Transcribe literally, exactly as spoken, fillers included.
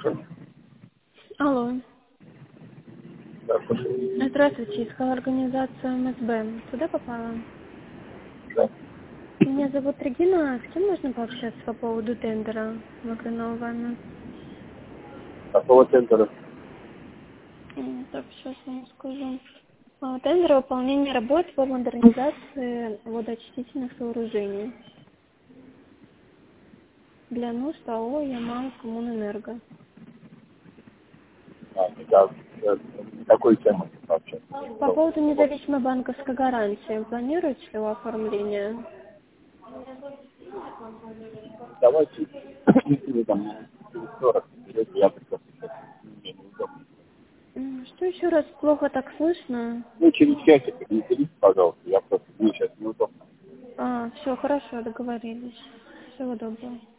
Алло. Да, слушаю. Здравствуйте, искала организацию эм эс бэ. Куда попала? Да. Меня зовут Регина. С кем можно пообщаться по поводу тендера Магранова? Какого тендера? Так, сейчас вам скажу. А, Тендер выполнения работ по модернизации водоочистительных сооружений для нужд АО «Ямал Коммунэнерго». А, да, да, какой темы вообще? По поводу независимой банковской гарантии. Планируете ли вы оформление? Давайте, вы там сорок, я просто сейчас мне неудобно. М, Что еще раз? Плохо так слышно. Ну, через часик перенесите, пожалуйста, я просто мне сейчас неудобно. А, все, хорошо, договорились. Всего доброго.